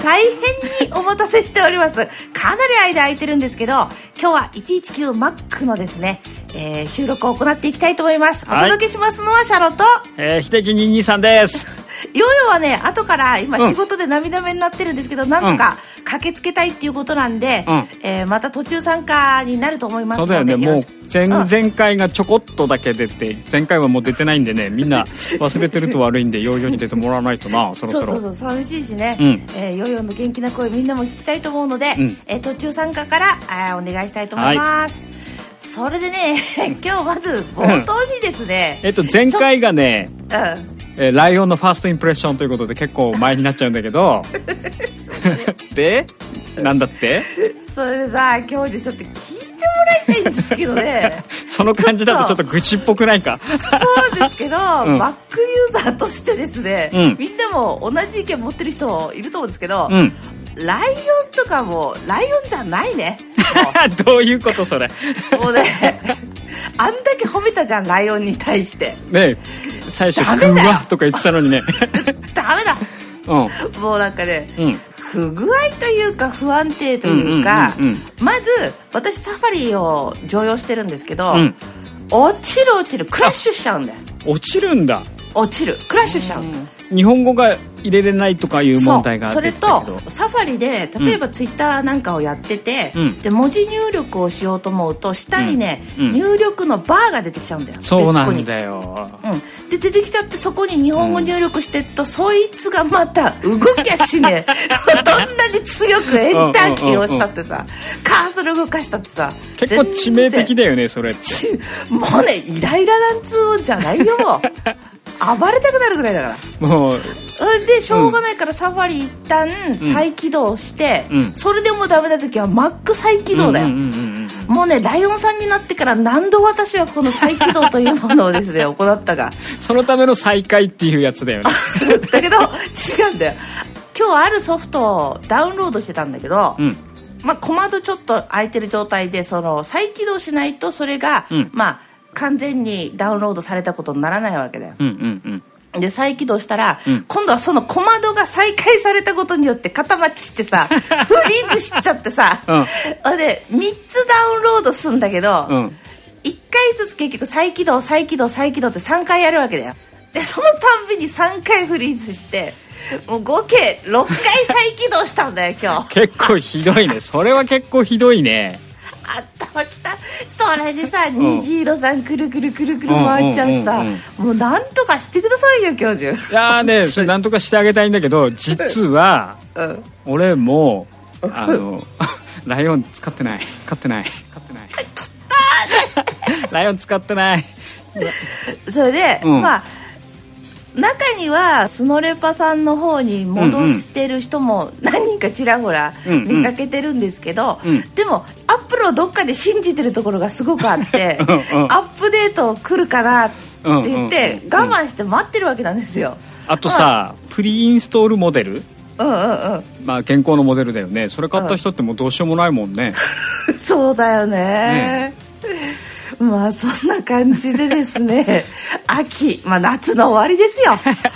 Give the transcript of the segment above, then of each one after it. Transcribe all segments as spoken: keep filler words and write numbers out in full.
大変にお待たせしております。かなり間空いてるんですけど、今日はいちいちきゅうマックのですね、えー、収録を行っていきたいと思います。お届けしますのはシャロット、 えー、秀樹にじゅうにさんです。 ヨーヨーはね、後から今仕事で涙目になってるんですけど、うん、なんとか駆けつけたいっていうことなんで、うん、えー、また途中参加になると思いますので。 そうだよね、もう 前,、うん、前回がちょこっとだけ出て、前回はもう出てないんでね、みんな忘れてると悪いんでヨーヨーに出てもらわないとな、そろそろ。 そうそうそう、寂しいしね、うん、えー、ヨーヨーの元気な声みんなも聞きたいと思うので、うん、えー、途中参加からあお願いしたいと思います、はい。それでね、今日まず冒頭にですね、 えっと前回がね、 うん、 えー、ライオンのファーストインプレッションということで結構前になっちゃうんだけどで、なんだってそれでさ、今日ちょっと聞いてもらいたいんですけどねその感じだとちょっと愚痴っぽくないかそうですけど、うん、Mac ユーザーとしてですね、うん、みんなも同じ意見持ってる人いると思うんですけど、うん、ライオンとかもライオンじゃないねどういうことそれもうねあんだけ褒めたじゃん、ライオンに対してね。最初グワとか言ってたのにねダメだ、うん、もうなんかね、うん、不具合というか不安定というか、うんうんうんうん、まず私サファリを常用してるんですけど、うん、落ちる落ちるクラッシュしちゃうんだよ。 落ちるんだ。 落ちるクラッシュしちゃう。 日本語が入れれないとかいう問題があって、 それとサファリで例えばツイッターなんかをやってて、うん、で文字入力をしようと思うと下にね、うん、入力のバーが出てきちゃうんだよ。 そうなんだよ、 うん、で出てきちゃって、そこに日本語入力してると、うん、そいつがまた動きゃしねえどんなに強くエンターキーをしたってさ、カーソル動かしたってさ、 結構致命的だよねそれって。 もうね、イライラなんつうもんじゃないよ暴れたくなるぐらいだから。もうでしょうがないから、サファリ一旦再起動して、うん、それでもダメな時は Mac 再起動だよ、うんうんうんうん、もうね、ライオンさんになってから何度私はこの再起動というものをですね行ったがそのための再開っていうやつだよねだけど違うんだよ。今日あるソフトをダウンロードしてたんだけど、うん、まあ、小窓ちょっと開いてる状態でその再起動しないとそれが、うん、まあ完全にダウンロードされたことにならないわけだよ、うんうんうん、で再起動したら、うん、今度はその小窓が再開されたことによって固まっちってさフリーズしちゃってさ、うん、でみっつダウンロードするんだけど、うん、いっかいずつ結局再起動再起動再起動ってさんかいやるわけだよ。でそのたんびにさんかいフリーズしてもう合計ろっかい再起動したんだよ今日結構ひどいねそれは結構ひどいね。 頭きた。それでさ、虹色さんくるくるくるくる回っちゃうさ、もうなんとかしてくださいよ教授。 いやーね、それなんとかしてあげたいんだけど、実は、うん、俺もあのライオン使ってない使ってない使ってないライオン使ってないそれで、うん、まあ中にはスノレパさんの方に戻してる人も何人かちらほら見かけてるんですけど、うんうん、でもアップルをどっかで信じてるところがすごくあってうん、うん、アップデート来るかなって言って我慢して待ってるわけなんですよ。 あとさ、まあ、プリインストールモデル、 うんうんうん、 まあ現行のモデルだよね。それ買った人ってもうどうしようもないもんね、 うん、そうだよ ね, ねまあそんな感じでですね秋、まあ夏の終わりですよ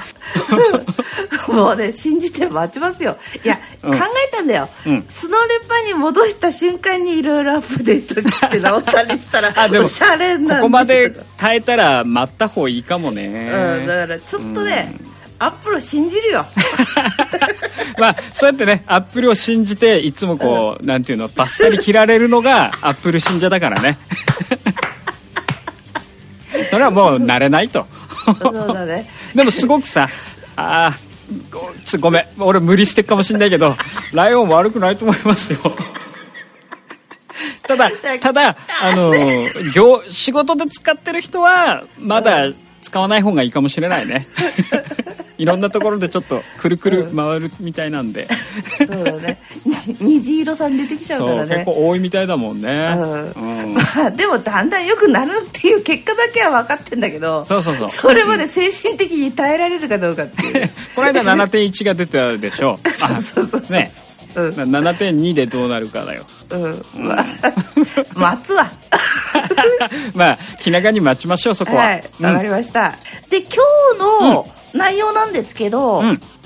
もうね信じて待ちますよ。いや、うん、考えたんだよ、うん、スノレパに戻した瞬間にいろいろアップデートして直ったりしたらあでもおしゃれなんだ。 ここまで耐えたら待った方がいいかもね、 うん、だからちょっとね、うん、アップルを信じるよまあそうやってねアップルを信じていつもこう、うん、なんていうのバッサリ切られるのがアップル信者だからねそれはもう慣れないとそうだねでもすごくさあご, ちょごめん俺無理してるかもしれないけどライオン悪くないと思いますよただただあの業仕事で使ってる人はまだ使わない方がいいかもしれないねいろんなところでちょっとくるくる回るみたいなんで、 うん、そうだね虹色さん出てきちゃうからね。 結構多いみたいだもんね、 うんうんまあ、でもだんだん良くなるっていう結果だけは分かってんだけど、 そうそうそうそれまで精神的に耐えられるかどうかっていうこの間 ななてんいち が出たでしょそうそうそうそうね、うん、ななてんに でどうなるかだよ、 うんうんまあ、待つわまあ気長に待ちましょうそこは。 はい、分かりました、うん、で今日の内容なんですけど、うん、今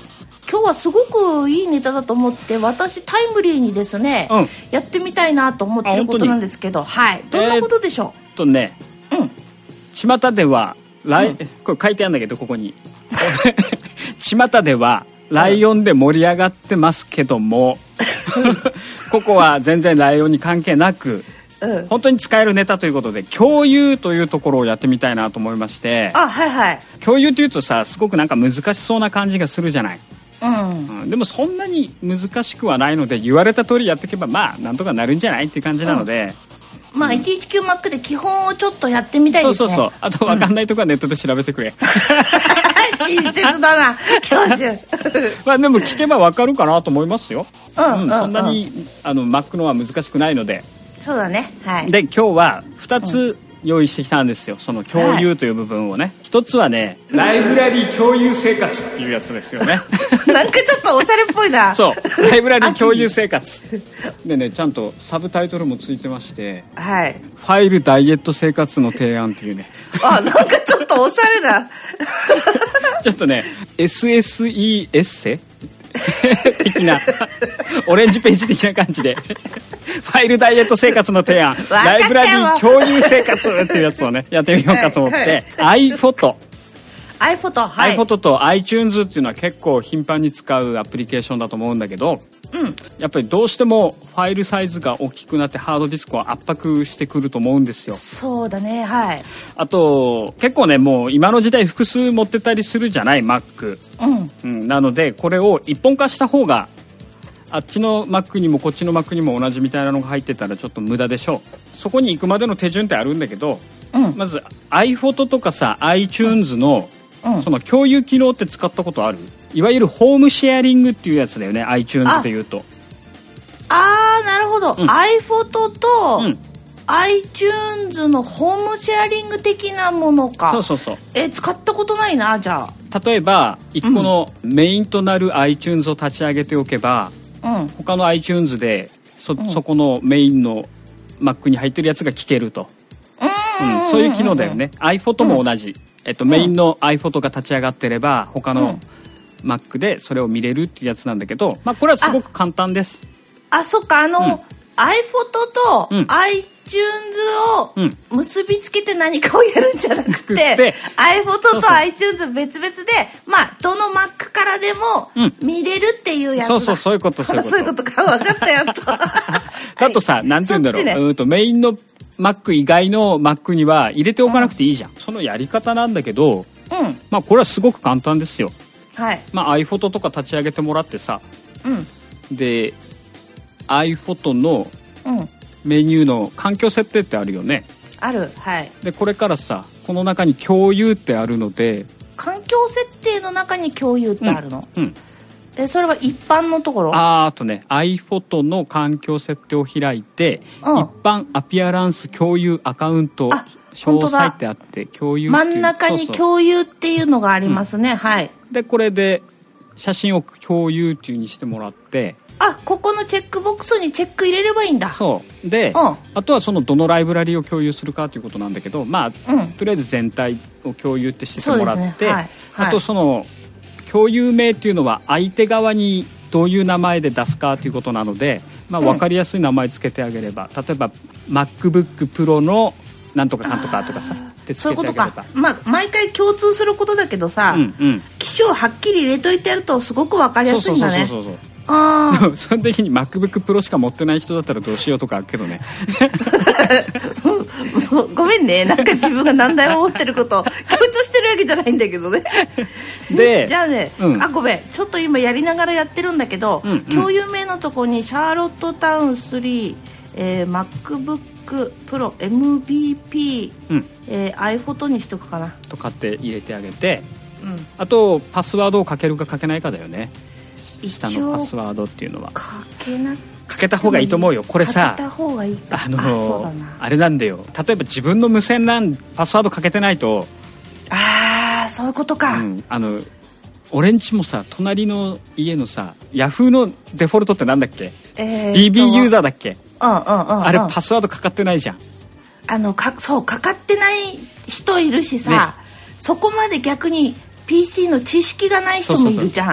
今日はすごくいいネタだと思って私タイムリーにですね、うん、やってみたいなと思ってることなんですけど、はい、どんなことでしょう。 えー、っとね、うん、巷ではライ、うん、これ書いてあるんだけどここに巷ではライオンで盛り上がってますけども、うん、ここは全然ライオンに関係なく、うん、本当に使えるネタということで共有というところをやってみたいなと思いまして。 あ、はいはい。 共有っていうとさすごくなんか難しそうな感じがするじゃない。 うんうん、でもそんなに難しくはないので言われた通りやっていけばまあなんとかなるんじゃないっていう感じなので、 うん、まあ いちいちきゅうマック で基本をちょっとやってみたいですね。 そうそうそう。あと分かんないとこはネットで調べてくれ、うん、 親切だな教授まあでも聞けば分かるかなと思いますよ。 うん、うんうん、 そんなにあの Mac のは難しくないので。 そうだね、はい。 で今日はふたつ用意してきたんですよ、その共有という部分をね。一、はい、つはねライブラリー共有生活っていうやつですよねなんかちょっとおしゃれっぽいな。 そうライブラリー共有生活でねちゃんとサブタイトルもついてまして、 はい、 ファイルダイエット生活の提案っていうねあ、なんかちょっとおしゃれだちょっとね エスエスイー エッセ的なオレンジページ的な感じでファイルダイエット生活の提案ライブラリー共有生活っていうやつをねやってみようかと思って、はい、iPhoto iPhoto、はい、 iPhoto と iTunes っていうのは結構頻繁に使うアプリケーションだと思うんだけど、うん、やっぱりどうしてもファイルサイズが大きくなってハードディスクを圧迫してくると思うんですよ。 そうだね、はい。 あと結構ねもう今の時代複数持ってたりするじゃない Mac、うんうん、なのでこれを一本化した方があっちの Mac にもこっちの Mac にも同じみたいなのが入ってたらちょっと無駄でしょう。そこに行くまでの手順ってあるんだけど、うん、まず iPhoto とかさ iTunes の、うん、その共有機能って使ったことある？いわゆるホームシェアリングっていうやつだよね iTunes でいうと。 ああーなるほど、うん、iPhoto と、うん、iTunes のホームシェアリング的なものか。 そうそうそう。 え使ったことないな。じゃあ例えばいっこのメインとなる iTunes を立ち上げておけば、うん、他の iTunes で そ, そこのメインの Mac に入ってるやつが聞けると、うんうん、そういう機能だよね。 iPhoto も同じ、うんえっと、メインの iPhoto が立ち上がってれば他の Mac でそれを見れるっていうやつなんだけど、まあ、これはすごく簡単です。 あ, あそっかあの、うん、iPhoto と iTunes を結びつけて何かをやるんじゃなくて、うん、iPhoto と iTunes 別々でまあどの Mac からでも見れるっていうやつだ、うん、そうそうそういうことそういうことそういうことか分かったやっとだとさなんて言うんだろう、ね、うんとメインのMac 以外の Mac には入れておかなくていいじゃん、うん、そのやり方なんだけど、うんまあ、これはすごく簡単ですよ、 はいまあ、iPhoto とか立ち上げてもらってさ、うん、で iPhoto のメニューの環境設定ってあるよね。 ある、はい。でこれからさこの中に共有ってあるので環境設定の中に共有ってあるの、うんうん、えそれは一般のところ？ ああとね iPhoto の環境設定を開いて、うん、一般アピアランス共有アカウント詳細ってあって共有っていう真ん中に共有っていうのがありますね、うん、はい。 でこれで写真を共有っていうにしてもらってあここのチェックボックスにチェック入れればいいんだ。 そうで、うん、あとはそのどのライブラリを共有するかということなんだけどまあ、うん、とりあえず全体を共有ってしてもらって、ねはいはい、あとその共有名っていうのは相手側にどういう名前で出すかということなので、まあ、分かりやすい名前つけてあげれば、うん、例えば MacBook Pro のなんとかかんとかとかさってつけてあげれば。そういうことか、 まあ、毎回共通することだけどさ、うんうん、機種をはっきり入れといてやるとすごく分かりやすいんだね。そうそうそうそうそうあその時に MacBook Pro しか持ってない人だったらどうしようとかあるけどねごめんねなんか自分が何台も持ってることを強調してるわけじゃないんだけどねでじゃあね、うん、あごめんちょっと今やりながらやってるんだけど、うんうん、共有名のとこにシャーロットタウンスリー、えー、MacBook Pro エムビーピー、うんえー、iPhoto にしとくかなとかって入れてあげて、うん、あとパスワードをかけるかかけないかだよね。下のパスワードっていうのはかけなかけた方がいいと思うよ。これさかけた方がいいかあのー、あそうだなあれなんだよ。例えば自分の無線 ラン パスワードかけてないとああそういうことか、 うん、あの俺んちもさ隣の家のさヤフーのデフォルトってなんだっけ、えー、ビービー ユーザーだっけ、 うんうんうんうん、 あれパスワードかかってないじゃん。 あのかそうかかってない人いるしさ、ね、そこまで逆に ピーシー の知識がない人もいるじゃん。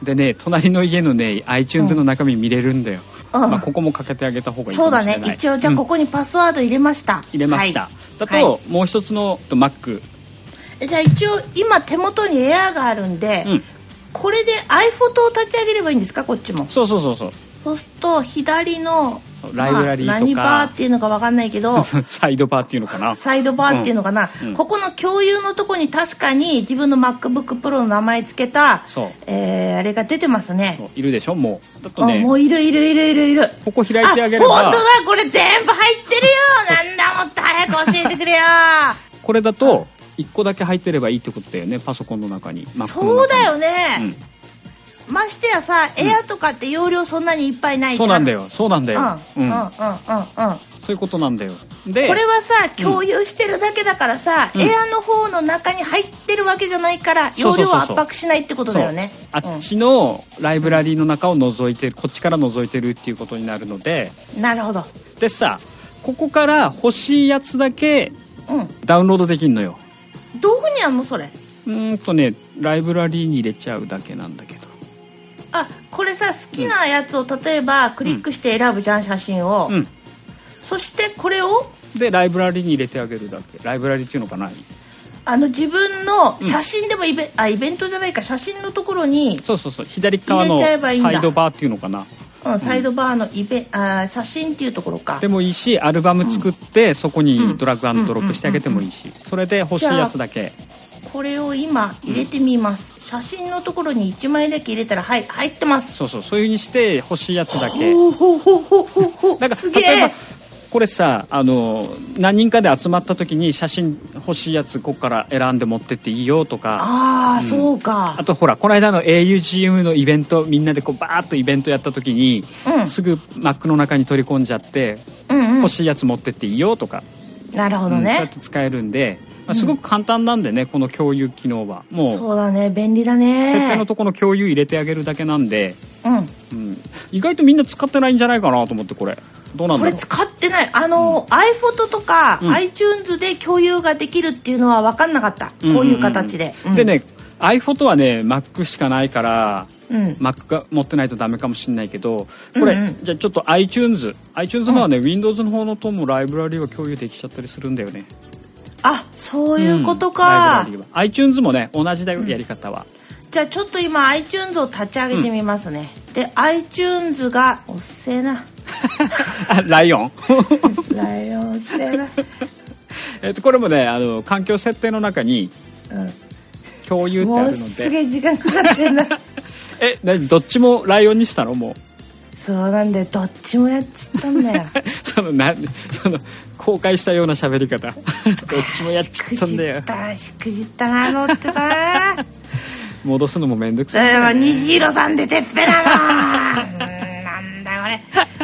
でね隣の家のね iTunes の中身見れるんだよ、うんまあ、ここもかけてあげた方がいいかもしれない。 そうだね一応じゃあここにパスワード入れました、うん、 入れました、はい、だと、はい、もう一つの Mac じゃあ一応今手元に Air があるんで、うん、これで iPhoto を立ち上げればいいんですかこっちも。 そうそうそうそうそうすると左のライブラリーとか、まあ、 何バーっていうのか分かんないけどサイドバーっていうのかなサイドバーっていうのかな、うん、ここの共有のとこに確かに自分の MacBook Pro の名前つけた、えー、あれが出てますね。 そういるでしょもうだとねもういるいるいるいるいる。 ここ開いてあげれば本当だこれ全部入ってるよなんだもっと早く教えてくれよこれだといっこだけ入ってればいいってことだよねパソコンの中に。 そうだよね、うんましてやさ、うん、エアとかって容量そんなにいっぱいないじゃん。 そうなんだよそうなんだようんうんうんうんうんそういうことなんだよ。でこれはさ共有してるだけだからさ、うん、エアの方の中に入ってるわけじゃないから容量を圧迫しないってことだよね。 あっちのライブラリーの中を覗いてるこっちから覗いてるっていうことになるので。 なるほど。 でさここから欲しいやつだけダウンロードできるのよ、 うん、どういうふうにやるのそれ。 うーんとねライブラリーに入れちゃうだけなんだけど。 あこれさ好きなやつを例えばクリックして選ぶじゃん写真を、うん、そしてこれをでライブラリに入れてあげるだけ。ライブラリっていうのかなあの自分の写真でもイベ、うん、あイベントじゃないか写真のところにそうそうそう左側のサイドバーっていうのかなうん、サイドバーのイベあ写真っていうところかでもいいしアルバム作って、うん、そこにドラッグアンドドロップしてあげてもいいしそれで欲しいやつだけこれを今入れてみます、うん、写真のところにいちまいだけ入れたらはい入ってます。 そうそうそういう風にして欲しいやつだけほうほうほうほうほうほうなんか例えばこれさあの何人かで集まった時に写真欲しいやつここから選んで持ってっていいよとかああ、うん、そうか。あとほらこの間の エーユージーエム のイベントみんなでこうバーッとイベントやった時に、うん、すぐ Mac の中に取り込んじゃって、うんうん、欲しいやつ持ってっていいよとか。 なるほどね、うん、 そうやって使えるんで、まあ、すごく簡単なんでね、うん、この共有機能はもうそうだね便利だね。 設定のところの共有入れてあげるだけなんで、 うんうん、意外とみんな使ってないんじゃないかなと思ってこれどうなんだろう。 これ使ってないあの、うん、iPhoto とか、うん、iTunes で共有ができるっていうのは分かんなかった、うんうんうん、こういう形で、うん、 でね iPhoto はね Mac しかないから、うん、Mac が持ってないとダメかもしれないけどこれ、うんうん、じゃあちょっと iTunes iTunes のはね、うん、Windows の方のともライブラリーは共有できちゃったりするんだよね。 あそういうことか、 うん、ライブラリーは iTunes もね同じだよ、うん、やり方は。 じゃあちょっと今 iTunes を立ち上げてみますね、うん、で iTunes がおっせえなライオンライオンおっせえなえっとこれもねあの環境設定の中に、うん共有ってあるのでもうすげえ時間かかってんなえ何どっちもライオンにしたのもうそうなんでどっちもやっちったんだよそのなその公開したような喋り方どっちもやっちったんだよしくじったな乗ってたな戻すのもめんどくさい、 ね、虹色さんでてっぺなのなんだこれ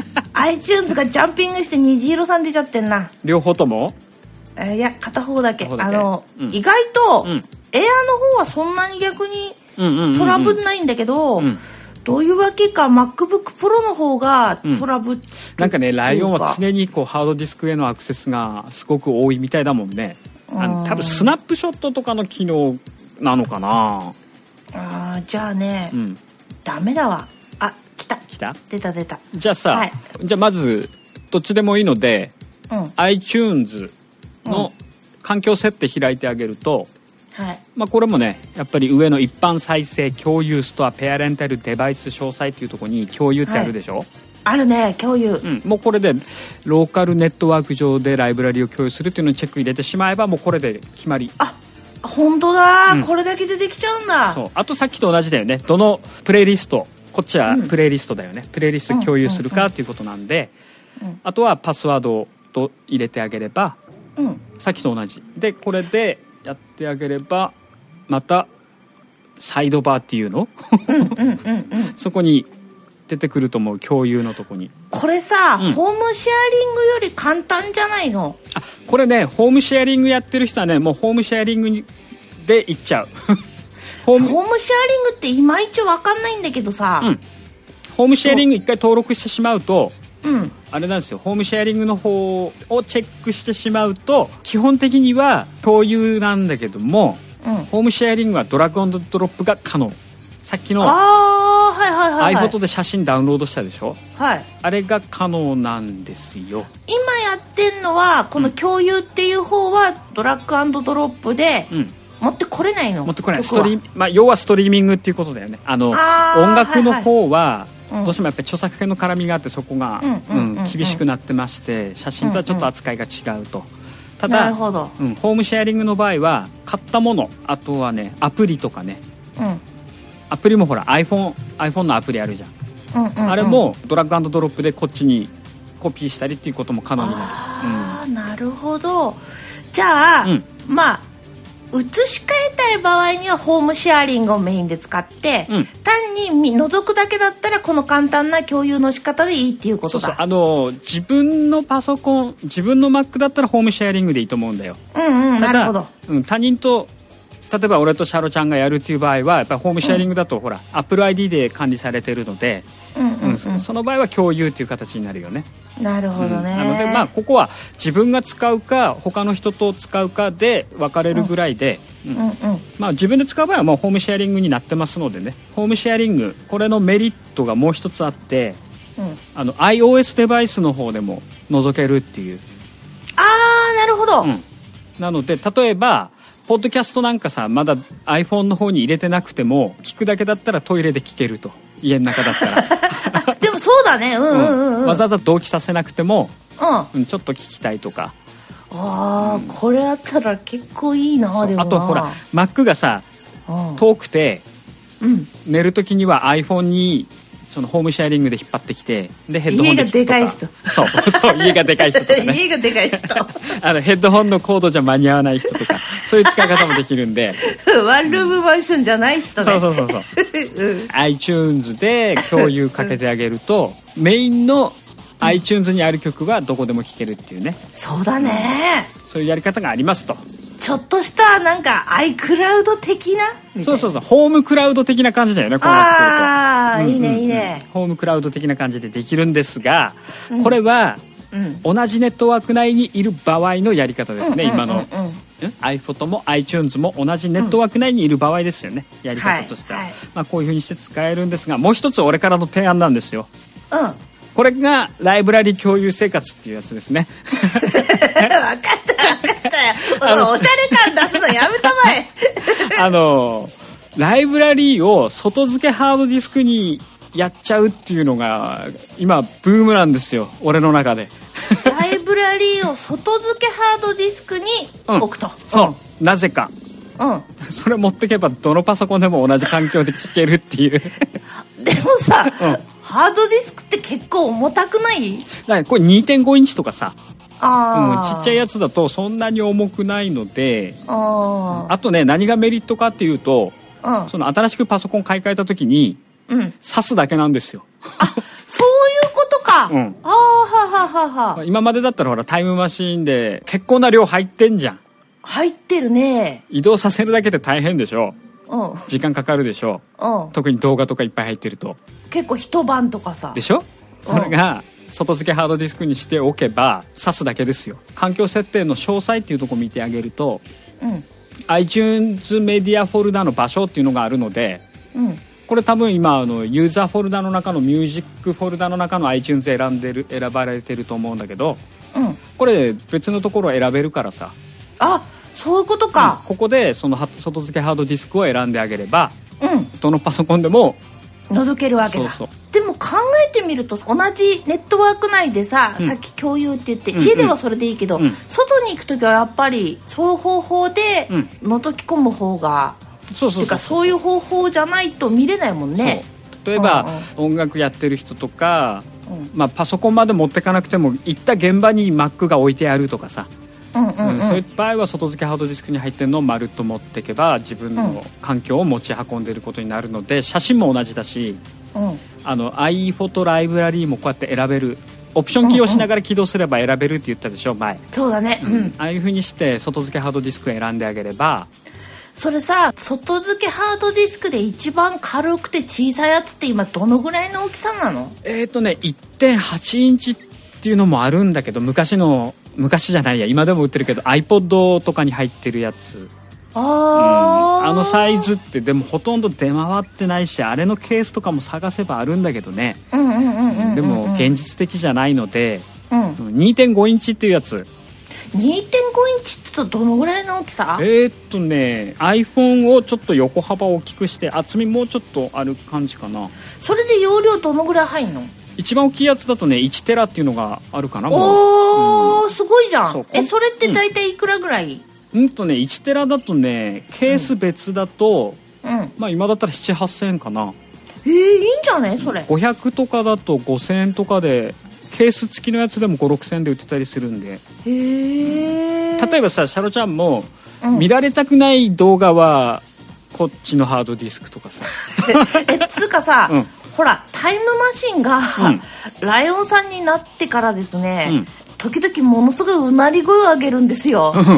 iTunes がジャンピングして虹色さん出ちゃってんな両方ともいや片方だけあの、うん、意外と、うんエアの方はそんなに逆にトラブんないんだけど、うんうんうんうん、どういうわけか MacBook Pro の方がトラブって、うん、 なんかねライオンは常にこうハードディスクへのアクセスがすごく多いみたいだもんね。あの多分スナップショットとかの機能なのかなあじゃあね、うん、ダメだわ。あ来た来た出た出た。 じゃあさ、はい、じゃあまずどっちでもいいので、うん、iTunes の環境設定開いてあげると、 はいまあ、これもねやっぱり上の一般再生共有ストアペアレンタルデバイス詳細っていうところに共有ってあるでしょ、はい、 あるね共有、 うん、もうこれでローカルネットワーク上でライブラリを共有するっていうのにチェック入れてしまえばもうこれで決まり。 あ本当だ、うん、これだけでできちゃうんだ。 そうあとさっきと同じだよね。どのプレイリストこっちはプレイリストだよね、うん、プレイリスト共有するかっていうことなんで、うんうんうん、あとはパスワードと入れてあげれば、うん、さっきと同じでこれでやってあげればまたサイドバーっていうのうんうんうん、うん、そこに出てくると思う共有のとこに。 これさ、うん、ホームシェアリングより簡単じゃないの。 あこれねホームシェアリングやってる人はねもうホームシェアリングでいっちゃうホーム、ホームシェアリングっていまいち分かんないんだけどさ、うん、 ホームシェアリング一回登録してしまうとうん、 あれなんですよホームシェアリングの方をチェックしてしまうと基本的には共有なんだけども、うん、ホームシェアリングはドラッグアンドドロップが可能。 さっきのああはいはいはい、はい、 iPhoto で写真ダウンロードしたでしょ、 はい、 あれが可能なんですよ。 今やってんのはこの共有っていう方はドラッグ&ドロップで、うん、持ってこれないの？ 持ってこれない。ストリー、まあ、要はストリーミングっていうことだよね。あのあ音楽の方は、はいはい、どうしてもやっぱり著作権の絡みがあってそこが厳しくなってまして、写真とはちょっと扱いが違うと、うんうん、ただ、うん、ホームシェアリングの場合は買ったもの、あとはねアプリとかね、うん、アプリもほら iPhone, iPhone のアプリあるじゃん、うんうんうん、あれもドラッグ&ドロップでこっちにコピーしたりっていうことも可能になる。 ああ、うん、なるほど。じゃあ、うん、まあ移し替えたい場合にはホームシェアリングをメインで使って、うん、単に覗くだけだったらこの簡単な共有の仕方でいいっていうことだ。 そうそう、あの自分のパソコン、自分の Mac だったらホームシェアリングでいいと思うんだよ。 うんうん、なるほど、 うん、他人と例えば俺とシャロちゃんがやるっていう場合はやっぱりホームシェアリングだと、うん、ほら Apple アイディー で管理されてるので、うんうんうんうん、その場合は共有っていう形になるよね。 なるほどね、 うん、なのでまあここは自分が使うか他の人と使うかで分かれるぐらいで、うんうんうん、まあ自分で使う場合はもうホームシェアリングになってますのでね。ホームシェアリングこれのメリットがもう一つあって、うん、あの iOS デバイスの方でも覗けるっていう。 あーなるほど、うん、 なので例えばポッドキャストなんかさまだ iPhone の方に入れてなくても聞くだけだったらトイレで聞けると、家の中だったらでもそうだね、うんうんうん、うん、 わざわざ同期させなくても、うん、ちょっと聞きたいとか。 ああ、うん、これあったら結構いいな。でもなあとほら Mac がさ、うん、遠くて、うん、寝るときには iPhone にそのホームシェアリングで引っ張ってきて、でヘッドホンで聞くとか。家がでかい人。そうそう、家がでかい人とかね家がでかい人あのヘッドホンのコードじゃ間に合わない人とかそういう使い方もできるんでワンルームマンションじゃない人ね。 そうそうそうそう、うん、iTunes で共有かけてあげると、うん、メインの iTunes にある曲はどこでも聴けるっていうね。 そうだね、 そういうやり方がありますと。 ちょっとしたなんか iCloud 的なみたいな。 そうそうそう、ホームクラウド的な感じだよね。こうなってくると、ああ、うんうんうん、いいねいいね。ホームクラウド的な感じでできるんですが、うん、これは、うん、同じネットワーク内にいる場合のやり方ですね、うんうんうんうん、今の、うん、iPhoto も iTunes も同じネットワーク内にいる場合ですよね、うん、やり方としては、はいはい、まあ、こういう風にして使えるんですが、もう一つ俺からの提案なんですよ、うん、これがライブラリ共有生活っていうやつですね分かった分かったよおしゃれ感出すのやめたまえあのライブラリーを外付けハードディスクにやっちゃうっていうのが今ブームなんですよ、俺の中でライブラリーを外付けハードディスクに置くと、うん、 そう、うん、なぜか、うん、それ持ってけばどのパソコンでも同じ環境で聴けるっていうでもさ、うん、ハードディスクって結構重たくない？ だこれ にてんご インチとかさ、あ、うん、ちっちゃいやつだとそんなに重くないので、 あ, あとね、何がメリットかっていうと、うん、その新しくパソコン買い替えた時に、うん、挿すだけなんですよ。 あ、そういうことか、うん、あはははは。 今までだったらほらタイムマシーンで結構な量入ってんじゃん。 入ってるね。 移動させるだけで大変でしょ、うん、時間かかるでしょ、うん、特に動画とかいっぱい入ってると結構一晩とかさでしょ。それが外付けハードディスクにしておけば挿すだけですよ。環境設定の詳細っていうところを見てあげると、うん、iTunes メディアフォルダの場所っていうのがあるので、うん、これ多分今あのユーザーフォルダの中のミュージックフォルダの中の iTunes 選んでる選ばれてると思うんだけど、うん、これ別のところを選べるからさ。 あ、そういうことか、 うん、ここでその外付けハードディスクを選んであげれば、うん、どのパソコンでも覗けるわけだ。そうそう。でも考えてみると同じネットワーク内でさ、うん、さっき共有って言って、うん、家ではそれでいいけど、うん、外に行くときはやっぱりそういう方法で覗き込む方が、うん、そうそうそうそう、てかそういう方法じゃないと見れないもんね。 例えば、うんうん、音楽やってる人とか、うんまあ、パソコンまで持ってかなくても行った現場に Mac が置いてあるとかさ、うんうんうんうん、そういう場合は外付けハードディスクに入ってるのをまるっと持っていけば自分の環境を持ち運んでいることになるので、写真も同じだし、うん、あの iPhoto ライブラリーもこうやって選べる。オプションキーをしながら起動すれば選べるって言ったでしょ前。 そうだね、うんうん、 ああいう風にして外付けハードディスクを選んであげれば。 それさ、外付けハードディスクで一番軽くて小さいやつって今どのぐらいの大きさなの？ えーとね いってんはち インチっていうのもあるんだけど、昔の昔じゃないや今でも売ってるけど iPod とかに入ってるやつあ、 うん、あのサイズってでもほとんど出回ってないし、あれのケースとかも探せばあるんだけどね。でも現実的じゃないので、うん、にてんご インチっていうやつ。 にてんご インチって言うとどのぐらいの大きさ？ えーっとね iPhone をちょっと横幅を大きくして厚みもうちょっとある感じかな。 それで容量どのぐらい入んの？ 一番大きいやつだとねいちテラっていうのがあるかな。 おー、うん、すごいじゃん。そえそれって大体いくらぐらい？ うんとねいちテラだとねケース別だと、うん、まあ今だったらなな、はっせんえんかな。 えー、いいんじゃないそれ。 ごひゃくとかだとごせんえんとかで、ケース付きのやつでもご、ろくせんえんで売ってたりするんで。 へー。 例えばさシャロちゃんも、うん、見られたくない動画はこっちのハードディスクとかさえつうかさ、うん、ほらタイムマシンが、うん、ライオンさんになってからですね、うん、時々ものすごいうなり声を上げるんですよ。ゴー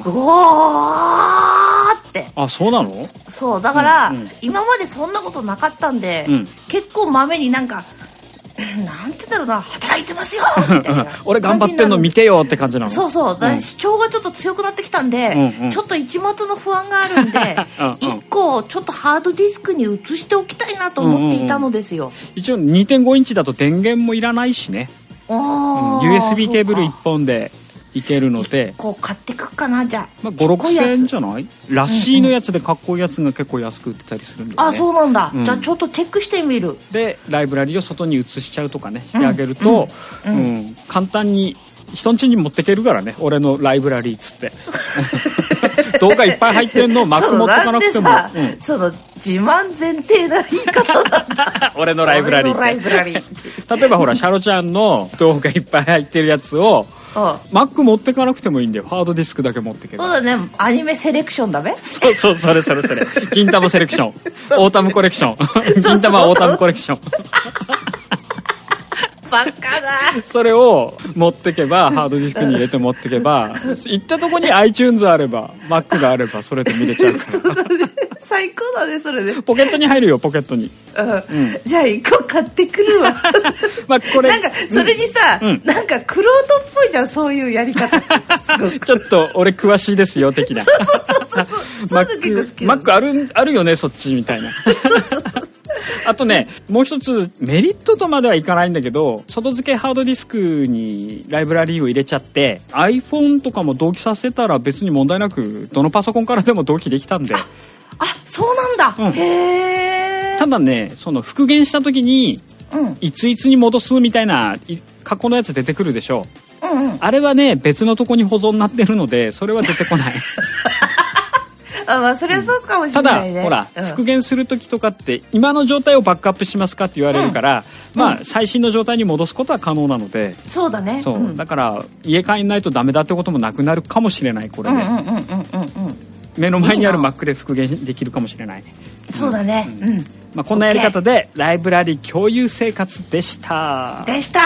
って。 あ、そうなの？ そうだから、うんうん、今までそんなことなかったんで、うん、結構まめになんかなんて言うんだろうな、働いてますよみたいな俺頑張ってんの見てよって感じなの。 そうそう、だ、うん、主張がちょっと強くなってきたんで、うんうん、ちょっと一抹の不安があるんでいっこちょっとハードディスクに移しておきたいなと思っていたのですよ、うんうんうん、 一応 にてんご インチだと電源もいらないしね、うん、ユーエスビー ケーブルいっぽんでいけるので、 こう買ってくかな。じゃあ、 まあ、ご、ろくせんえんじゃない？ラッシーのやつでかっこいいやつが結構安く売ってたりするんだよね。 あ、そうなんだ、うん、じゃあちょっとチェックしてみる。 でライブラリを外に移しちゃうとかねしてあげると、うんうんうん、簡単に人ん家に持ってけるからね、俺のライブラリーっつって動画いっぱい入ってんの Mac 持ってかなくても、 うん、その自慢前提な言い方なんだ俺のライブラリーって、 俺のライブラリー例えばほらシャロちゃんの動画いっぱい入ってるやつをMac 持ってかなくてもいいんだよ。ハードディスクだけ持ってけば。 そうだね、アニメセレクションだべ。 そうそう、それそれそれ金玉セレクションオータムコレクション金玉オータムコレクションバカだ。 それを持ってけばハードディスクに入れて持ってけば行ったとこに iTunes あれば Mac があればそれで見れちゃうからそうだね、最高だねそれで。 ポケットに入るよ、ポケットに、 うんうん、じゃあ一個買ってくるわまあこれなんかそれにさ、うん、なんかクロートっぽいじゃん、そういうやり方すごくちょっと俺詳しいですよ的なそうそうそうそうそういうの結構好き。 Mac ある、あるよねそっちみたいなあとねもう一つメリットとまではいかないんだけど、外付けハードディスクにライブラリーを入れちゃって iPhone とかも同期させたら別に問題なくどのパソコンからでも同期できたんで。あ、 あ、そうなんだ、うん、へー。 ただねその復元した時に、うん、いついつに戻すみたいな過去のやつ出てくるでしょ、うんうん、あれはね別のとこに保存になってるのでそれは出てこないあ、まあそれはそうかもしれないね、 ただほら、うん、復元する時とかって今の状態をバックアップしますかって言われるから、うん、まあ、うん、最新の状態に戻すことは可能なので。 そうだね。 そう、うん、だから家帰んないとダメだってこともなくなるかもしれない、これで目の前にある Mac で復元できるかもしれない。 そうだね、うん、 まあ、こんなやり方でライブラリ共有生活でしたでした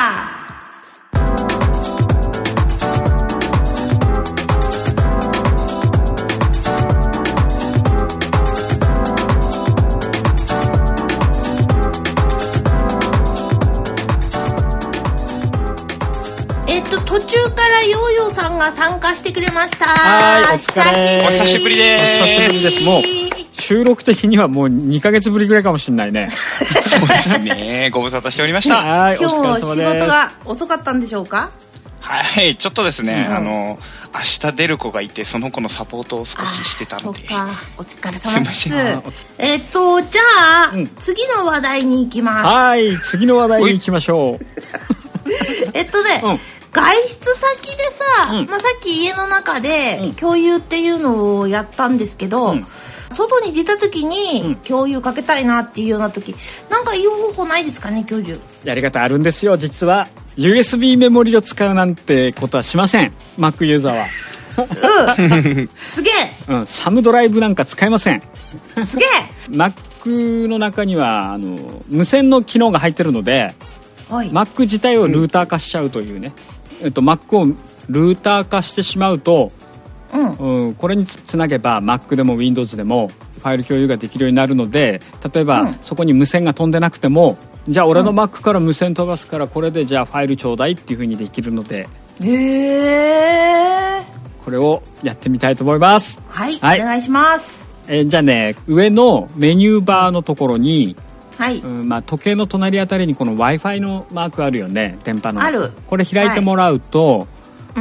途中からヨーヨーさんが参加してくれました。 はい、お疲れ。 お久しぶりです。 お久しぶりです。もう収録的にはもうにかげつぶりぐらいかもしれないね。 そうですね。ご無沙汰しておりました。 はい、 今日も仕事が遅かったんでしょうか。 はい、ちょっとですね、うん、あの明日出る子がいてその子のサポートを少ししてたので。 そうか、お疲れ様です。えっとじゃあ、うん、次の話題に行きます。 はい、次の話題に行きましょう。 えっとね。うん、外出先でさ、うん、まあ、さっき家の中で共有っていうのをやったんですけど、うん、外に出た時に共有かけたいなっていうような時、なんかいい方法ないですかね、教授。 やり方あるんですよ。実は ユーエスビー メモリを使うなんてことはしません、 Mac ユーザーは。 うんすげえ、 うん、サムドライブなんか使えません。 すげえ Mac の中にはあの無線の機能が入ってるので、はい、Mac 自体をルーター化しちゃうというね、えっと、Mac をルーター化してしまうと、うんうん、これに つ, つなげば Mac でも Windows でもファイル共有ができるようになるので、例えば、うん、そこに無線が飛んでなくても、じゃあ俺の Mac から無線飛ばすからこれでじゃあファイルちょうだいっていう風にできるので、 へえ、 これをやってみたいと思います。 はい、はい、お願いします。 えー、じゃあね、上のメニューバーのところに、 はい、 うん、まあ、時計の隣あたりにこの Wi-Fi のマークあるよね、電波の。 ある。 これ開いてもらうと、はい、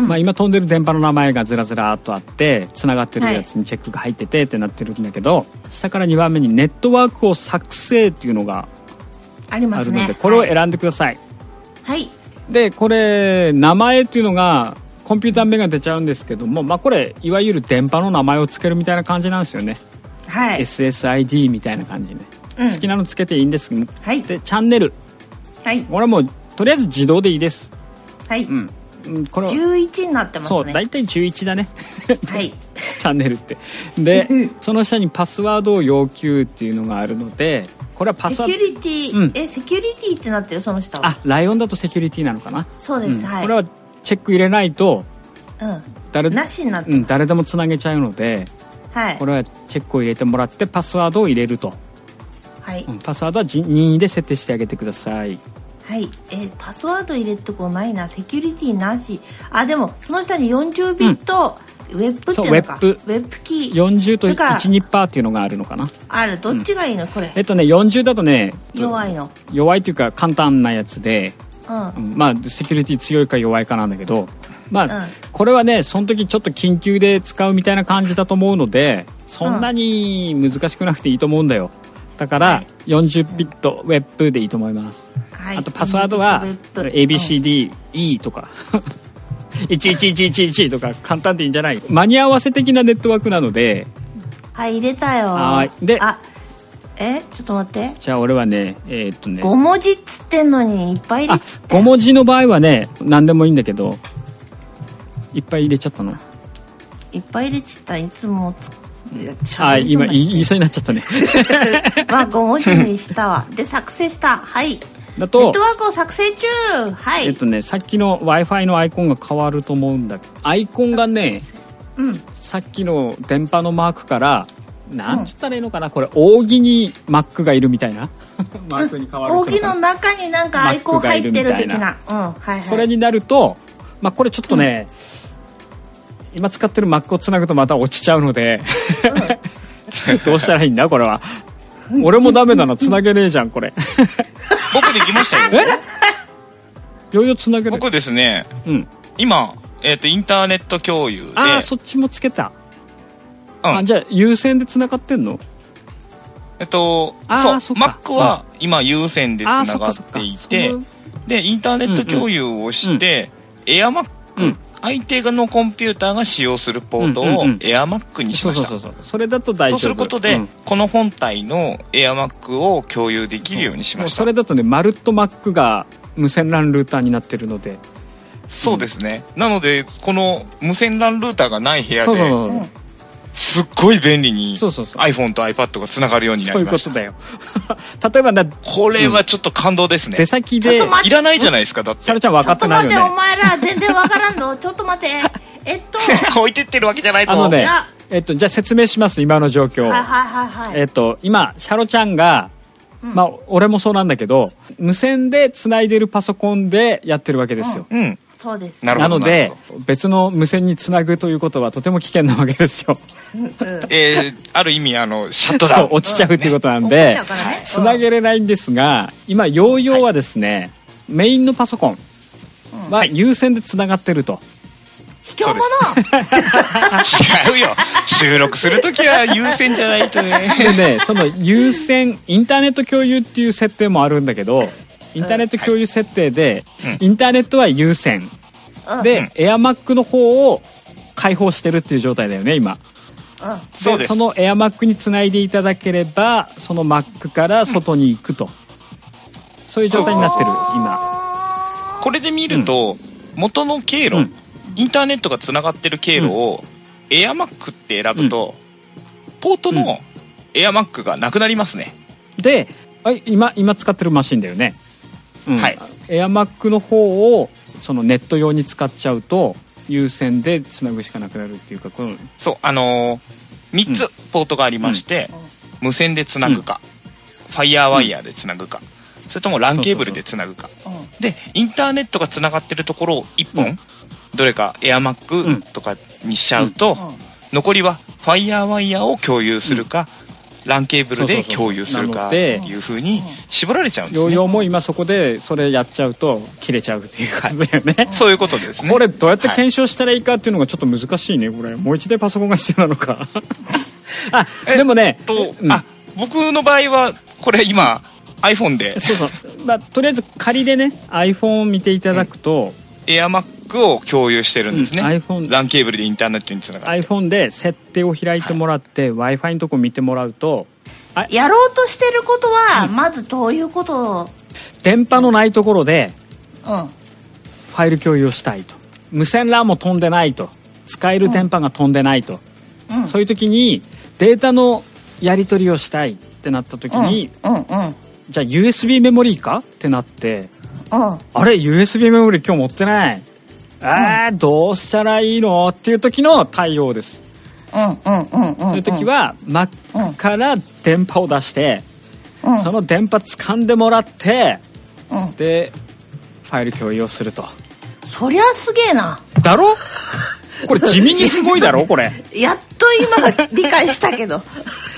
まあ、今飛んでる電波の名前がずらずらっとあってつながってるやつにチェックが入っててってなってるんだけど、はい、下からにばんめにネットワークを作成っていうのがあるので、ありますね、これを選んでください。 はい。 でこれ名前っていうのがコンピューター名が出ちゃうんですけども、まあ、これいわゆる電波の名前をつけるみたいな感じなんですよね。 はい、 エスエスアイディー みたいな感じね、うん、好きなのつけていいんですけど、 はい、 でチャンネル、 はい、 これはもうとりあえず自動でいいです。 はい、 うん、これじゅういちになってますね。 そう、大体じゅういちだねはいチャンネルってでその下にパスワードを要求っていうのがあるので、これはパスワードセキュリティ、うん、えセキュリティってなってるその下は。 あ、ライオンだとセキュリティなのかな。 そうです、うん、はい。 これはチェック入れないと、 うん、 誰なしになって、 うん、誰でもつなげちゃうので、 はい、 これはチェックを入れてもらってパスワードを入れると、 はい、 うん、パスワードは任意で設定してあげてください。 はい、えー、パスワード入れるとこないな、セキュリティなし。あ、でもその下によんじゅうビット、うん、ウェブっていうのか、ウェブ、ウェブキーよんじゅうと いちじゅうにパーセント っていうのがあるのかな。 ある。どっちがいいの、うん、これ。 えっとねよんじゅうだとね弱いの。 弱いっていうか簡単なやつで、 うん、 まあセキュリティ強いか弱いかなんだけど、まあ、うん、これはねその時ちょっと緊急で使うみたいな感じだと思うので、そんなに難しくなくていいと思うんだよ。だから、はい、よんじゅうビットウェブでいいと思います、はい、あとパスワードは エービーシーディーイー とかいちいちいちいちいちとか簡単でいいんじゃない。間に合わせ的なネットワークなので。 はい、入れたよ。 はいで、 あえちょっと待って。 じゃあ俺はねえー、っとねごもじっつってんのにいっぱい入れちゃって。 ごもじの場合はね何でもいいんだけど、いっぱい入れちゃったの。 いっぱい入れちゃった。いつもつあ、今言いそうになっちゃったねまあごもじにしたわ。で作成した。はい。 だとネットワークを作成中。はい。 えっとねさっきの Wi-Fi のアイコンが変わると思うんだけど、アイコンがね、 うん、 さっきの電波のマークからなんつったらいいのかな、これ扇にマックがいるみたいなマークに変わる。 扇の中になんかアイコン入ってる的な、うん、はいはい、 これになると、まあ、これちょっとね、うん、今使ってるマックをつなぐとまた落ちちゃうので、うん、どうしたらいいんだこれは。俺もダメだな、つなげねえじゃんこれ僕できましたよ。 えよいよつなげる。 僕ですね、 うん、 今、えー、とインターネット共有で。 ああそっちもつけた、 うん、 あじゃあ有線でつながってんの。 えっとそう Mac は今有線でつながっていて、でインターネット共有をして、うんうん、AirMac、うん、相手のコンピューターが使用するポートを AirMac にしました。 そうそうそう、それだと大丈夫。 そうすることで、うん、この本体の AirMac を共有できるようにしました。 それだとねまるっと Mac が無線 ラン ルーターになってるので。 そうですね、うん、なのでこの無線 ラン ルーターがない部屋で、そうそうそう、すっごい便利に iPhone と iPad がつながるようになりました。 そういうことだよ例えばだこれはちょっと感動ですね、 うん、出先でいらないじゃないですか。だってシャロちゃん分かってないよね。 ちょっと待ってお前ら全然分からんのちょっと待ってえっと置いてってるわけじゃないと。 あのねえっとじゃあ説明します今の状況。 はいはいはいはい。 えっと今シャロちゃんが、うん、まあ俺もそうなんだけど無線でつないでるパソコンでやってるわけですよ。 うん、うんそうです。 なので別の無線につなぐということはとても危険なわけですよ、 うんえー、ある意味あのシャットダウン落ちちゃうということなんで、うんね、つなげれないんですが、今ヨーヨーはですね、はい、メインのパソコンは有線でつながってると。 卑怯者違うよ、収録するときは有線じゃないとねでねその有線インターネット共有っていう設定もあるんだけど、インターネット共有設定で、うん、インターネットは有線、うん、で、うん、AirMac の方を開放してるっていう状態だよね今、うん、 そうです。 その AirMac につないでいただければその Mac から外に行くと、うん、そういう状態になってる今。 これで見ると、うん、元の経路、うん、インターネットがつながってる経路を、うん、AirMac って選ぶと、うん、ポートの AirMac がなくなりますね。 で今, 今使ってるマシンだよね、うん、 はい、 AirMac の方をそのネット用に使っちゃうと有線でつなぐしかなくなるっていうか、このそうあのー、みっつポートがありまして、うん、無線でつなぐか、うん、Fire ワイヤーでつなぐか、うん、それとも ラン ケーブルでつなぐか、そうそうそう、でインターネットがつながってるところをいっぽん、うん、どれか AirMac とかにしちゃうと、うんうん、残りはファイヤーワイヤーを共有するか、うん、ランケーブルで共有するかっていう風に絞られちゃうんですね。 ヨーヨーも今そこでそれやっちゃうと切れちゃうっていう感じだよね、はい、 そういうことですね。 これどうやって検証したらいいかっていうのがちょっと難しいね。これもう一台パソコンが必要なのかあでもねと、うん、あ僕の場合はこれ今 iPhone でそうそう、まあ、とりあえず仮でね iPhone を見ていただくと、 うん、AirMac を共有してるんですね、うん、 iPhone ランケーブルでインターネットにつながって iPhone で設定を開いてもらって、はい、Wi-Fi のとこ見てもらうとやろうとしてることは、うん、まずどういうことを電波のないところで、 うん、 ファイル共有をしたいと、無線 ラン も飛んでないと、使える電波が飛んでないと、うん、そういう時にデータのやり取りをしたいってなった時に、 うんうんうん、 じゃあ ユーエスビー メモリーかってなって、 うん、 あれ ユーエスビー メモリー今日持ってない、あー、うん、どうしたらいいのっていう時の対応です。 うんうんうんうん、 そういう時は Mac から電波を出して、うん、その電波掴んでもらって、うん、でファイル共有をすると。 そりゃすげえな。 だろこれ地味にすごいだろこれやっと今理解したけど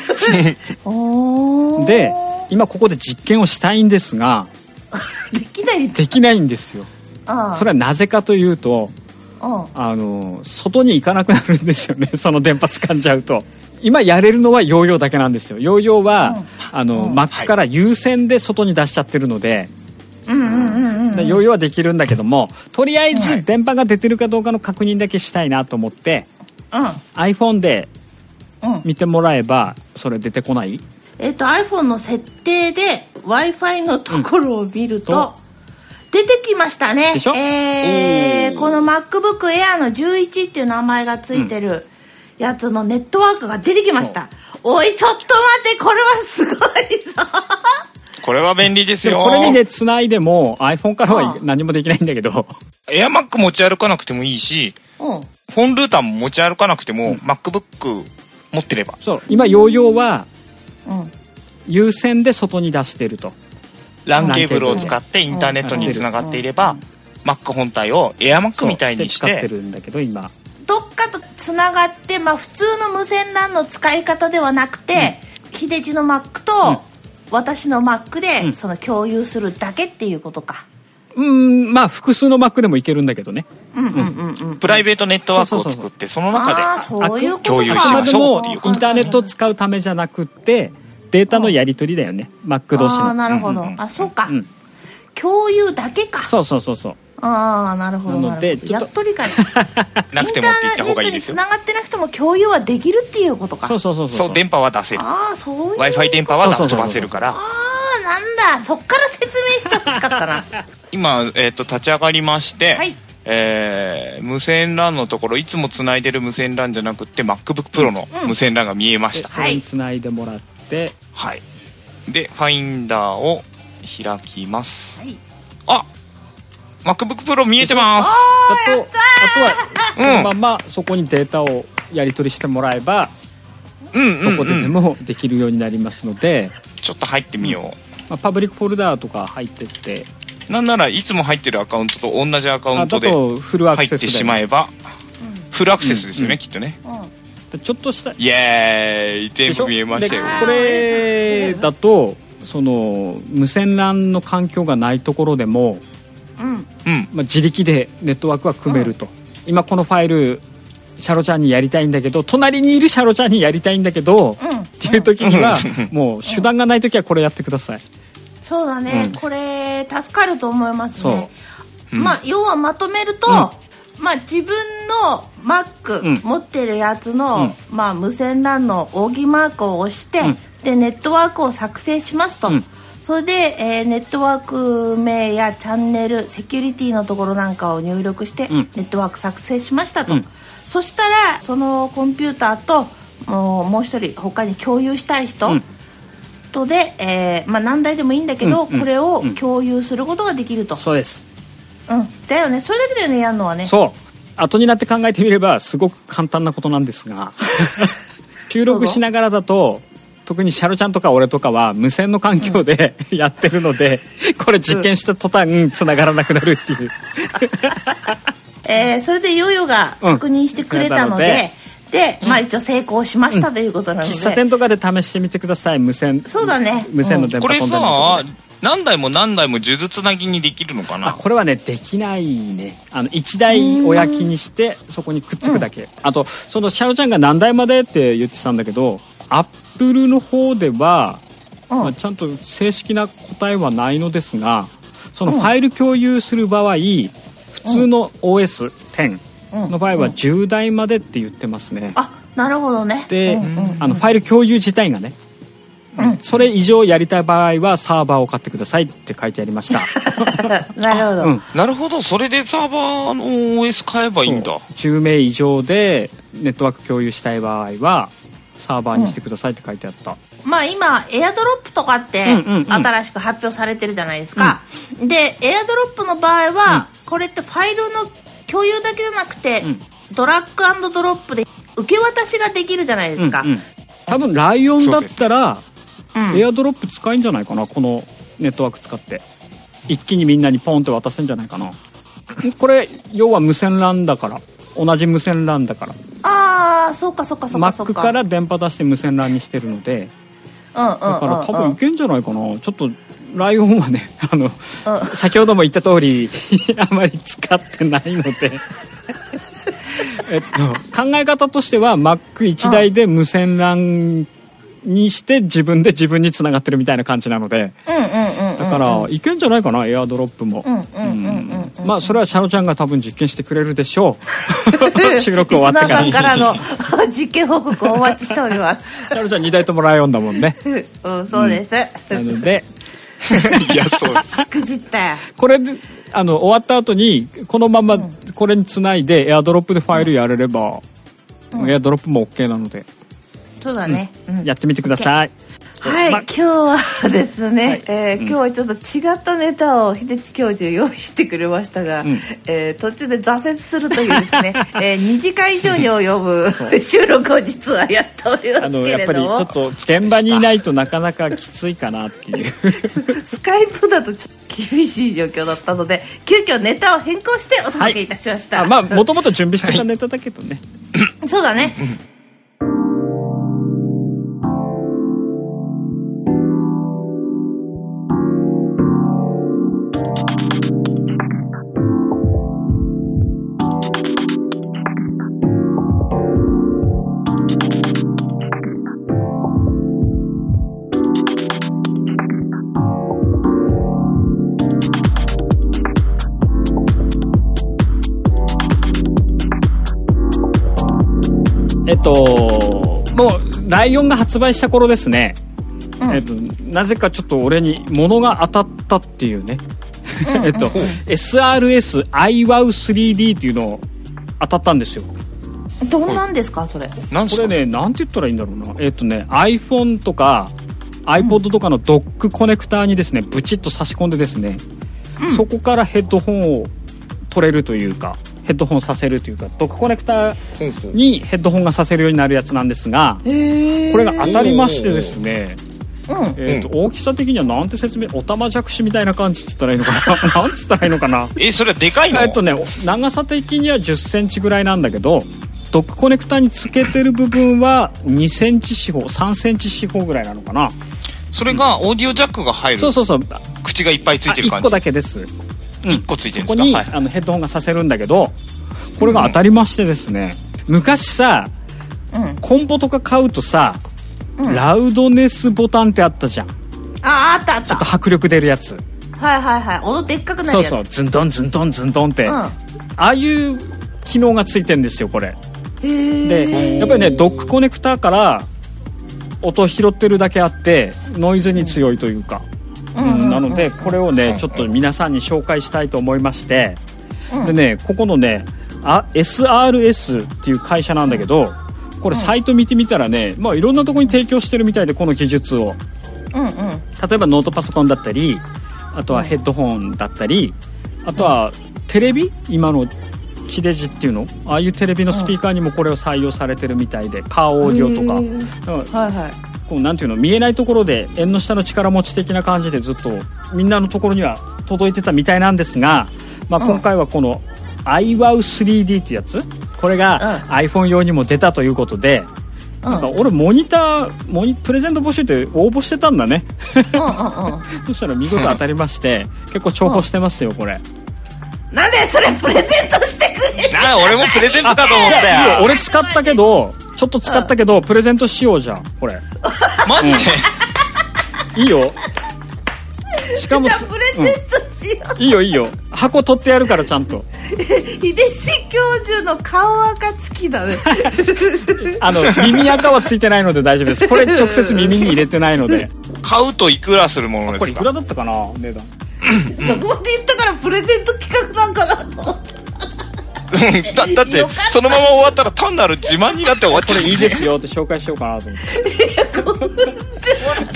おで今ここで実験をしたいんですができないできないんですよ。 ああ、 それはなぜかというと、 ああの外に行かなくなるんですよねその電波掴んじゃうと。今やれるのはヨーヨーだけなんですよ。ヨーヨーは、うん、あの、うん、Mac から有線で外に出しちゃってるので、 うんうんうんうん、 ヨーヨーはできるんだけども、とりあえず電波が出てるかどうかの確認だけしたいなと思って、 うん、 iPhone で見てもらえばそれ出てこない？ えっと iPhone の設定で Wi-Fi のところを見ると、うん、出てきましたね。 でしょ？ えー、この MacBook Air のじゅういちっていう名前がついてるやつのネットワークが出てきました。おいちょっと待って、これはすごいぞこれは便利ですよ。 これにね繋いでも iPhone からは何もできないんだけど、 エアマック持ち歩かなくてもいいし、 うん、 フォンルーターも持ち歩かなくても、うん、MacBook 持ってれば。 そう今ヨーヨーは、 うん、 有線で外に出していると。 ランケーブルを使ってインターネットにつながっていれば、うん、Mac 本体をエアマックみたいにして使ってるんだけど、今どっかとつながって、まあ、普通の無線 ラン の使い方ではなくて、うん、秀地の Mac と、うん、私の Mac で、うん、その共有するだけっていうことか。 うんまあ複数の Mac でもいけるんだけどね、 うんうんうんうん、 プライベートネットワークを作ってその中で共有しましょうっていうこと。 インターネットを使うためじゃなくってデータのやり取りだよね、うん、Mac 同士の。 あなるほど、うんうん、あそうか、うん、共有だけか。 そうそうそうそう。 ああなるほどなるほど、やっと理解なくてもって言った方がいいですよ。インターネットにつながってなくても共有はできるっていうことか。 そうそうそうそう。 そう電波は出せる。 ああそういう Wi-Fi 電波は飛ばせるから。 ああなんだ、そっから説明してほしかったな今、えー、と立ち上がりまして、 はいえー、無線 ラン のところいつもつないでる無線 ラン じゃなくって MacBook Pro の無線 ラン が見えました、 うん、それにつないでもらって、 はい、でファインダーを開きます、 はい、 あMacBook Pro 見えてます。 あと、あとはそのままそこにデータをやり取りしてもらえば、 うんうんうん、 どこででもできるようになりますので、 ちょっと入ってみよう、うんまあ、パブリックフォルダーとか入ってってなんならいつも入ってるアカウントと同じアカウントで入ってしまえばフルアクセスですよね、うん、きっとね、 うん、 ちょっとしたイエーイ全部見えましたよ。 これだとその無線 ラン の環境がないところでも、 うんまあ、自力でネットワークは組めると、うん、今このファイルシャロちゃんにやりたいんだけど隣にいるシャロちゃんにやりたいんだけど、 うん、 っていう時にはもう手段がない時はこれやってください、うん、 そうだね、うん、これ助かると思いますね。 そう、うん、 まあ要はまとめると、うん、まあ自分の Mac、うん、持ってるやつの、うんまあ、無線 ラン の扇マークを押して、うん、でネットワークを作成しますと、うんそれで、えー、ネットワーク名やチャンネルセキュリティのところなんかを入力して、うん、ネットワーク作成しましたと、うん、そしたらそのコンピューターともう、もう一人他に共有したい人、うん、とで、えーまあ、何台でもいいんだけど、うんうん、これを共有することができると、 うん、そうです、 うん、だよね。それだけだよねやるのはね。 そう後になって考えてみればすごく簡単なことなんですが収録しながらだと特にシャロちゃんとか俺とかは無線の環境で、うん、やってるのでこれ実験した途端つながらなくなるっていうええー、それでヨーヨーが確認してくれたので、うん、で、まあ、一応成功しましたということなので、 うん、喫茶店とかで試してみてください。無線、 そうだね、 無線の電波コンテナのところで、 これさ何台も何台も数珠つなぎにできるのかな。 あ、これはねできないね。あのいちだいお焼きにしてそこにくっつくだけ、うん、あとそのシャロちゃんが何台までって言ってたんだけど、アップルの方では、うん、まあ、ちゃんと正式な答えはないのですが、そのファイル共有する場合、うん、普通の オーエステン の場合はじゅうだいまでって言ってますね、うん、 あ、なるほどね。 で、うんうんうん、あのファイル共有自体がね、うん、それ以上やりたい場合はサーバーを買ってくださいって書いてありましたなるほど、 うん、 なるほど。それでサーバーの オーエス 買えばいいんだ。 じゅうめい以上でネットワーク共有したい場合はサーバーにしてくださいって書いてあった、 うん、まあ今エアドロップとかって新しく発表されてるじゃないですか、うん、でエアドロップの場合は、うん、これってファイルの共有だけじゃなくて、うん、ドラッグ&ドロップで受け渡しができるじゃないですか、うんうん、 多分ライオンだったらうん、エアドロップ使えんじゃないかな。このネットワーク使って一気にみんなにポンって渡せんじゃないかな。これ要は無線 ラン だから、同じ無線 ラン だから、 ああ、そうかそうかそうかそうか、 Mac から電波出して無線 ラン にしてるので、 うんうんうんうん、 だから多分いけんじゃないかな。ちょっとライオンはね、あの、うん、先ほども言った通りあまり使ってないのでえっと考え方としては マックいち 台で無線 ランにして自分で自分につながってるみたいな感じなので、だからいけんじゃないかな、エアドロップも。まあそれはシャロちゃんが多分実験してくれるでしょう収録終わってからリスナーさんからの実験報告をお待ちしておりますシャロちゃんにだいともライオンだもんねうん、そうです、 うん、なのでいやそうしくじったよ。 これであの終わった後にこのままこれにつないでエアドロップでファイルやれれば、うん、エアドロップも OK なので、 そうだね、 うんうん、やってみてください。 はい、ま、今日はですね、はい、えーうん、今日はちょっと違ったネタを秀地教授用意してくれましたが、うん、えー、途中で挫折するというですね、えー、にじかん以上に及ぶ収録を実はやっておりますけれども、あのやっぱりちょっと現場にいないとなかなかきついかなっていうスカイプだとちょっと厳しい状況だったので、急遽ネタを変更してお届けいたしました。 はい、あ、まあもともと準備してたネタだけどねそうだねえっともうライオンが発売した頃ですね、うん、えっと、なぜかちょっと俺に物が当たったっていうねえっと エスアールエス アイワウスリーディー っていうのを当たったんですよ。 どんなんですかそれ。 これね、なんて言ったらいいんだろうな、えっとね iPhone とか iPod とかのドックコネクターにですねブチッと差し込んでですね、うん、そこからヘッドホンを取れるというかヘッドホンさせるというか、ドックコネクターにヘッドホンがさせるようになるやつなんですが、これが当たりましてですね、うん、えーと、大きさ的にはなんて説明、おたまじゃくしみたいな感じって言ったらいいのかななんつったらいいのかなえ、それはでかいの？ えっとね、長さ的にはじゅっセンチぐらいなんだけど、ドックコネクタにつけてる部分はにセンチ四方、さんセンチ四方ぐらいなのかな。 それがオーディオジャックが入る、 そうそうそう、 口がいっぱいついてる感じ。 いっこだけです、 うん、いっこついてるんですか。 そこに、 はい、 あのヘッドホンがさせるんだけど、これが当たりましてですね、うん、昔さ、うん、コンポとか買うとさ、うん、ラウドネスボタンってあったじゃん。 あ、あったあった。 ちょっと迫力出るやつ。 はいはいはい、音でっかくなるやつ。 そうそう、ズンドンズンドンズンドンって、うん、ああいう機能がついてるんですよこれ。 へー。 でやっぱりね、ドックコネクターから音拾ってるだけあってノイズに強いというか、うんうんうん、なのでこれをねちょっと皆さんに紹介したいと思いまして、うん、でね、ここのねあ エスアールエス っていう会社なんだけど、これサイト見てみたらね、まあ、いろんなところに提供してるみたいで、この技術を、うんうん、例えばノートパソコンだったり、あとはヘッドホンだったり、あとはテレビ、今の地デジっていうの、ああいうテレビのスピーカーにもこれを採用されてるみたいで、カーオーディオとか、 はいはい、 こうなんていうの、見えないところで縁の下の力持ち的な感じでずっとみんなのところには届いてたみたいなんですが、まあ、今回はこのアイワウスリーディー ってやつ、これが iPhone 用にも出たということで、うん、なんか俺モニターモニプレゼント募集って応募してたんだね。うんうんうん、そしたら見事当たりまして、うん、結構重宝してますよこれ。 なんでそれプレゼントしてくれる？ なあ、俺もプレゼントかと思ったよ。 いや俺使ったけどちょっと使ったけど、うん、プレゼントしようじゃんこれ。 マジで、 うん、いいよ。しかもじゃあプレゼントしよう、 うん、いいよいいよ、箱取ってやるからちゃんと。 秀志教授の顔赤付きだね。 あの耳赤はついてないので大丈夫です。これ直接耳に入れてないので。 買うといくらするものですか？ これいくらだったかな値段。 そこまで言ったからプレゼント企画なんかなと思った。 だ, だってそのまま終わったら単なる自慢になって終わっちゃう。 これいいですよって紹介しようかなと思って。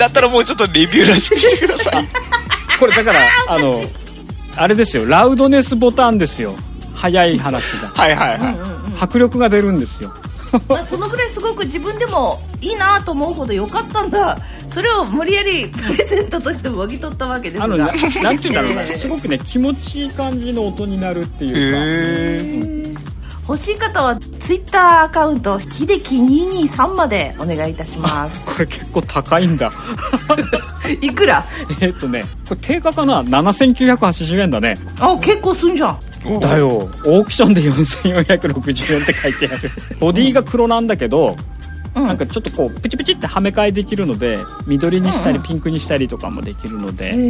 だったらもうちょっとレビューらしくしてください。 これだからあのあれですよ、ラウドネスボタンですよ。早い話がはいはいはい、 うんうんうん、 迫力が出るんですよ。 まあ、そのぐらいすごく自分でもいいなと思うほど良かったんだ。それを無理やりプレゼントとしてもぎ取ったわけですが、あの な, なんていうんだろうな、えー、すごくね気持ちいい感じの音になるっていうか、 欲しい方はツイッターアカウントひできにひゃくにじゅうさんまでお願いいたします。 これ結構高いんだ。 いくら？ えっとねこれ定価かな、ななせんきゅうひゃくはちじゅうえんだね。 あ、結構すんじゃん。 だよ、オークションでよんせんよんひゃくろくじゅうえんって書いてある。ボディが黒なんだけど、うん、なんかちょっとこうピチピチってはめ替えできるので、緑にしたりピンクにしたりとかもできるので、うん、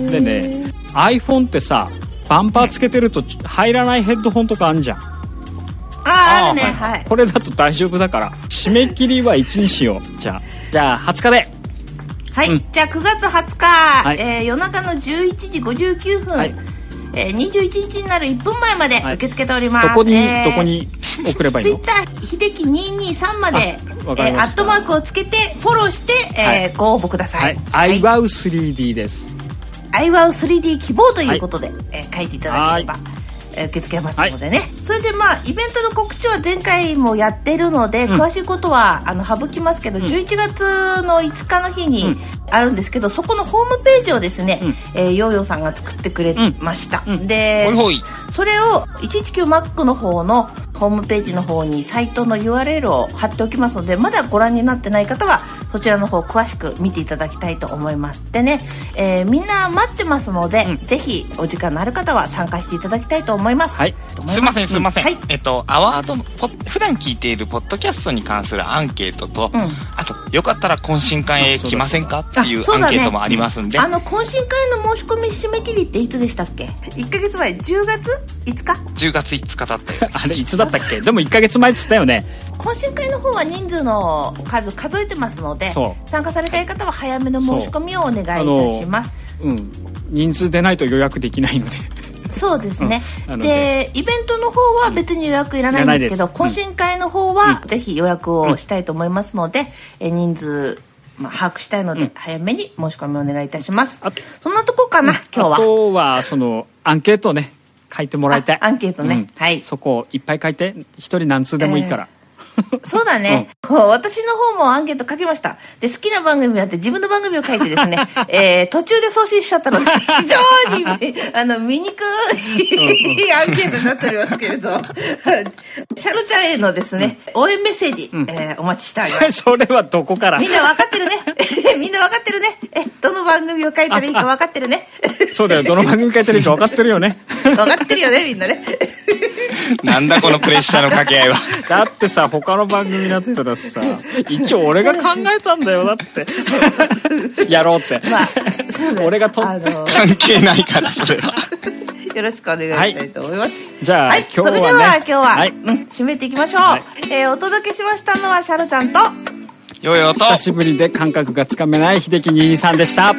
でね iPhone ってさバンパーつけてると入らないヘッドホンとかあんじゃん。 ああるね、はい、 これだと大丈夫だから締め切りはいつにしよう。じゃあじゃあはつかで、 はい、うん、じゃあくがつはつか、はい、えー、夜中のじゅういちじごじゅうきゅうふん、はい、えー、にじゅういちにちになるいっぷんまえまで受け付けております、 はい、どこに、 えー、 どこに送ればいいの？ ツイッターひできにひゃくにじゅうさんまで、えー、アットマークをつけてフォローして、えーはい、ご応募ください、 はい、アイワウスリーディー です。 アイワウスリーディー 希望ということで、はい、えー、書いていただければ受け付けますのでね、はい、それでまあイベントの告知は前回もやってるので、うん、詳しいことはあの省きますけど、うん、じゅういちがつのいつかの日にあるんですけど、うん、そこのホームページをですね、うん、えー、ヨーヨーさんが作ってくれました、うん、でほいほいそれを いちいちきゅうマック の方のホームページの方にサイトの ユーアールエル を貼っておきますので、まだご覧になってない方はそちらの方詳しく見ていただきたいと思います。でね、えー、みんな待ってますので、うん、ぜひお時間のある方は参加していただきたいと思います。 はい、すいませんすいません、うん、はい、えっとアワード普段聞いているポッドキャストに関するアンケートと、うん、あとよかったら懇親会へ来ませんかっていうアンケートもありますんで、 あの懇親会の申し込み締め切りっていつでしたっけ？いっかげつまえ、じゅうがついつかじゅうがついつかだったよ。 あれいつだったっけ？でもいっかげつまえっつったよね。 懇親会の方は人数の数数えてますので、参加されたい方は早めの申し込みをお願いいたします。 うん、人数でないと予約できないので。 そうですね、うん、でイベントの方は別に予約いらないんですけど、うん、懇親会の方はぜひ予約をしたいと思いますので、うん、え人数、まあ、把握したいので、うん、早めに申し込みお願いいたします。そんなとこかな、うん、今日は。 あとはそのアンケートをね書いてもらいたい。 アンケートね、うん、はい、 そこをいっぱい書いて、一人何通でもいいから、えーそうだね、うん、私の方もアンケート書きました。で好きな番組あって自分の番組を書いてですね、えー、途中で送信しちゃったので非常にあの見にくいアンケートになっておりますけれどシャロちゃんへのですね、うん、応援メッセージ、うん、えー、お待ちしております。 それはどこから？ みんな分かってるねみんな分かってるね。えどの番組を書いたらいいか分かってるねそうだよ、どの番組書いたらいいか分かってるよね分かってるよね、みんなねなんだこのプレッシャーの掛け合いはだってさ、他の番組だったらさ、一応俺が考えたんだよ、だってやろうって、まあそうね、俺がと、あのー、 関係ないからそれはよろしくお願いしたいと思います、はい、 じゃあ、はい、今日はね、 それでは今日は、はい、うん、締めていきましょう、はい、えー、お届けしましたのはシャロちゃんとヨーヨーと、 久しぶりで感覚がつかめない秀樹にひゃくにじゅうさんでした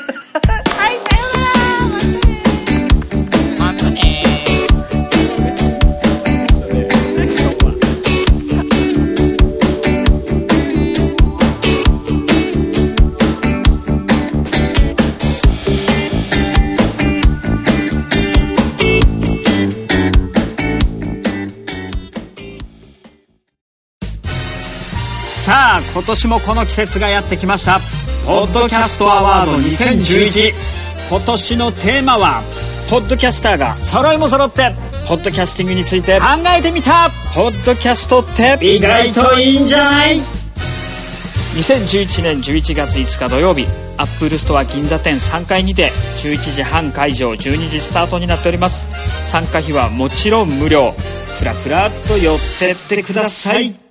さあ、今年もこの季節がやってきました。ポッドキャストアワードにせんじゅういち、今年のテーマはポッドキャスターが揃いも揃ってポッドキャスティングについて考えてみた。ポッドキャストって意外といいんじゃない。にせんじゅういちねんじゅういちがついつか土曜日、アップルストア銀座店さんかいにてじゅういちじはん開場、じゅうにじスタートになっております。参加費はもちろん無料。ふらふらっと寄ってってください。